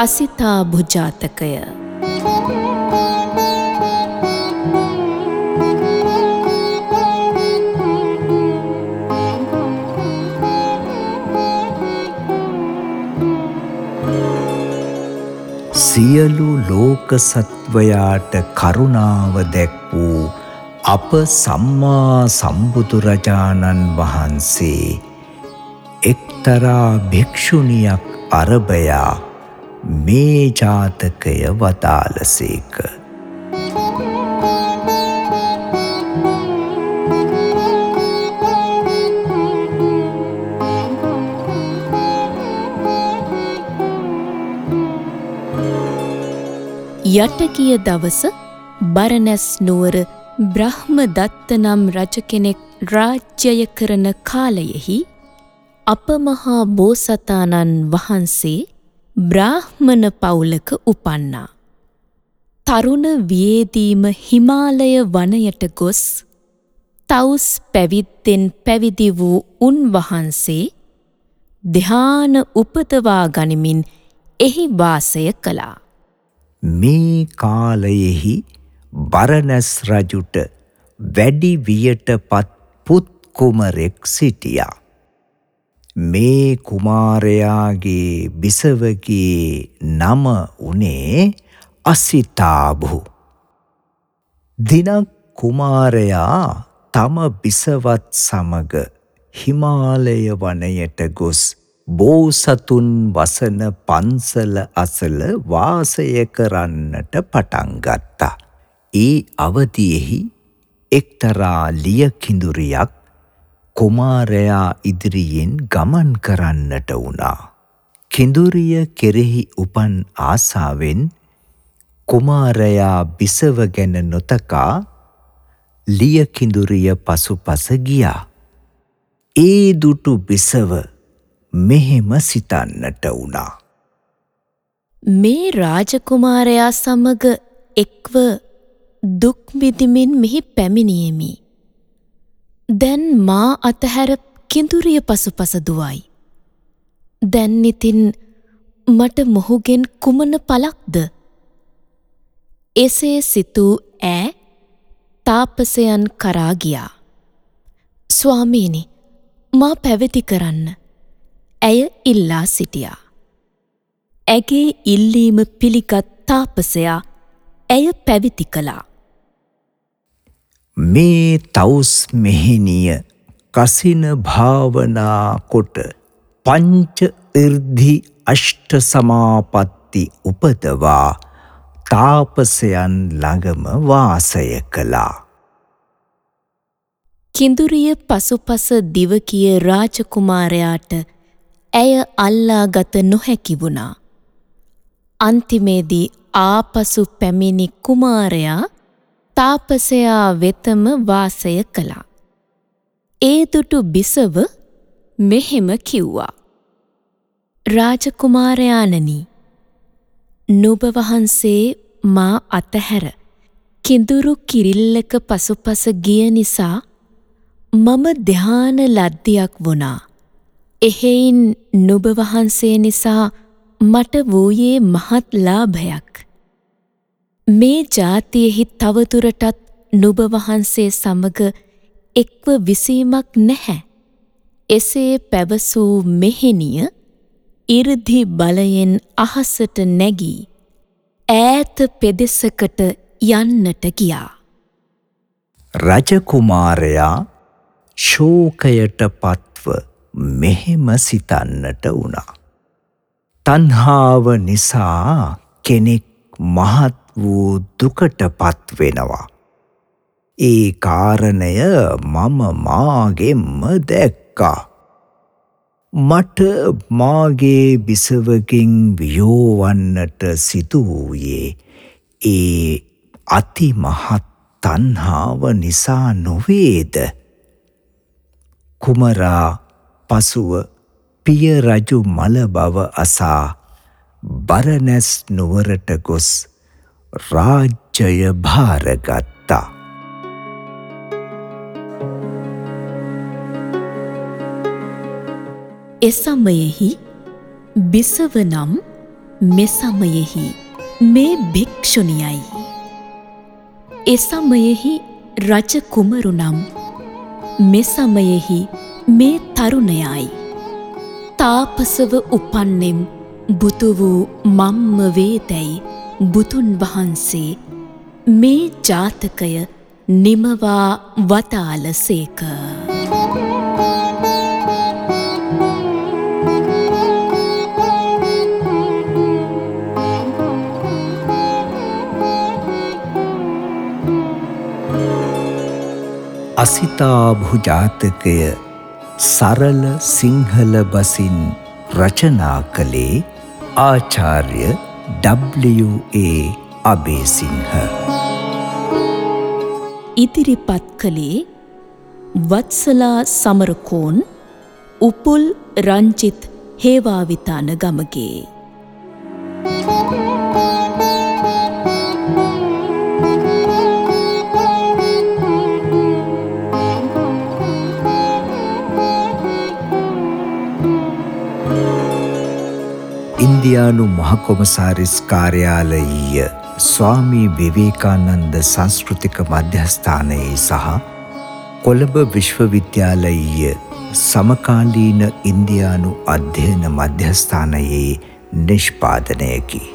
අසිතා භුජාතකය. සියලු ලෝක සත්වයාට කරුණාව දැක් වූ අප සම්මා සම්බුදුරජාණන් වහන්සේ එක්තරා භික්ෂුණියක් අරභයා මේ ජාතකය වදාළසේක. යටගිය දවස බරණැස් නුවර බ්‍රහ්මදත්ත නම් රජ කෙනෙක් රාජ්‍යය කරන කාලයෙහි අපමහා බෝසතාණන් වහන්සේ බ්‍රාහ්මණ පවුලක උපන්නා. තරුණ වියේදීම හිමාලය වනයට ගොස් තවුස් පැවිද්දෙන් පැවිදි වූ උන්වහන්සේ ධ්‍යාන උපදවා ගනිමින් එහි වාසය කළා. මේ කාලයෙහි බරණැස් රජුට වැඩි වියට පත් පුත් කුමරෙක් සිටියා. මේ කුමාරයාගේ බිසවගේ නම වුණේ අසිතාභු. දිනක් කුමාරයා තම බිසවත් සමග හිමාලය වනයට ගොස් බෝසතුන් වසන පන්සල අසල වාසය කරන්නට පටන් ගත්තා. ඒ අවදියෙහි එක්තරා ලියකිඳුරියක් කුමාරයා ඉදිරියෙන් ගමන් කරන්නට වුණා. කිඳුරිය කෙරෙහි උපන් ආසාවෙන් කුමාරයා බිසව ගැන නොතකා ලියකිඳුරිය පසුපස ගියා. ඒ දුටු බිසව මෙහෙම සිතන්නට වුණා. මේ රාජකුමාරයා සමග එක්ව දුක් විඳිමින් මෙහි පැමිණියෙමි. දැන් මා අතහැර කිඳුරිය පසුපස දුවයි. දැන් ඉතින් මට මොහුගෙන් කුමන පලක්ද? එසේ සිතූ ඈ තාපසයන් කරා ගියා. ස්වාමීනි, මා පැවිදි කරන්න ඇය ඉල්ලා සිටියා. ඇගේ ඉල්ලීම පිළිගත් තාපසයා ඇය පැවිදි කළා. මේ තවුස් මෙහෙණිය කසින භාවනා කොට පංච ඉර්ධි අෂ්ට සමාපatti උපදවා තාපසයන් ළඟම වාසය කළා. කිඳුරිය පසුපස දිවකිය රාජකුමාරයාට ඇය අල්ලාගත නොහැකි වුණා. අන්තිමේදී ආපසු පැමිණි කුමාරයා තාපසයා වෙතම වාසය කළා. ඒ දුටු බිසව මෙහෙම කිව්වා. රාජකුමාරයාණනි, නුඹ වහන්සේ මා අතහැර කිඳුරු කිරිල්ලක පසුපස ගිය නිසා මම ධ්‍යාන ලද්දියක් වුණා. එහෙයින් නුඹ වහන්සේ නිසා මට වූයේ මහත් ලාභයක්. මේ ජාතියෙහි තවදුරටත් නුඹ වහන්සේ සමග එක්ව විසීමක් නැහැ. එසේ පැවසූ මෙහෙණිය ඉර්ධි බලයෙන් අහසට නැගී ඈත පෙදෙසකට යන්නට ගියා. රජකුමාරයා ශෝකයට පත්ව මෙහෙම සිතන්නට වුණා. තණ්හාව නිසා කෙනෙක් මහත් වූ දුකට පත් වෙනවා. ඒ කාරණය මම මාගෙන්ම දැක්කා. මට මාගේ බිසවකින් වියෝවන්නට සිදු වූයේ ඒ අතිමහත් තණ්හාව නිසා නොවේද? කුමරා පසුව පිය රජු මල බව අසා බරණැස් නුවරට ගොස් රාජ්‍යය භාරගත්තා. එසමයෙහි බිසව නම් මෙසමයෙහි මේ භික්ෂුණියයි. එසමයෙහි රජ කුමරු නම් මෙසමයෙහි මේ තරුණයයි. තාපසව උපන්නෙම් බුදු වූ මම්ම වේදැයි බුදුන් වහන්සේ මේ ජාතකය නිමවා වදාළසේක. අසිතාභු ජාතකය සරල සිංහල බසින් රචනා කළේ ආචාර්ය W.A. අබේසිංහ. ඉදිරිපත් කළේ වත්සලා සමරකෝන් උපුල් රංජිත් හේවාවිතාන ගමගේ. ඉන්දියානු මහකොමසාරිස් කාර්යාලයීය ස්වාමී විවේකානන්ද සංස්කෘතික මධ්‍යස්ථානයේ සහ කොළඹ විශ්වවිද්‍යාලයීය සමකාලීන ඉන්දියානු අධ්‍යයන මධ්‍යස්ථානයේ නිෂ්පාදනයකි.